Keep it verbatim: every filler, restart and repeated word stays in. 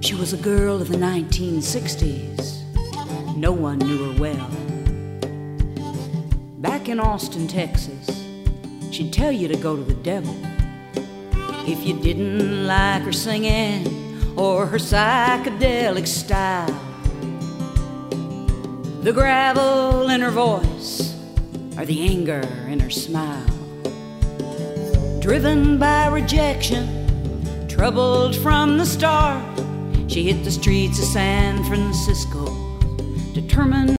She was a girl of the nineteen sixties. No one knew her well. Back in Austin, Texas, she'd tell you to go to the devil if you didn't like her singing or her psychedelic style. The gravel in her voice or the anger in her smile. Driven by rejection, troubled from the start, she hit the streets of San Francisco, determined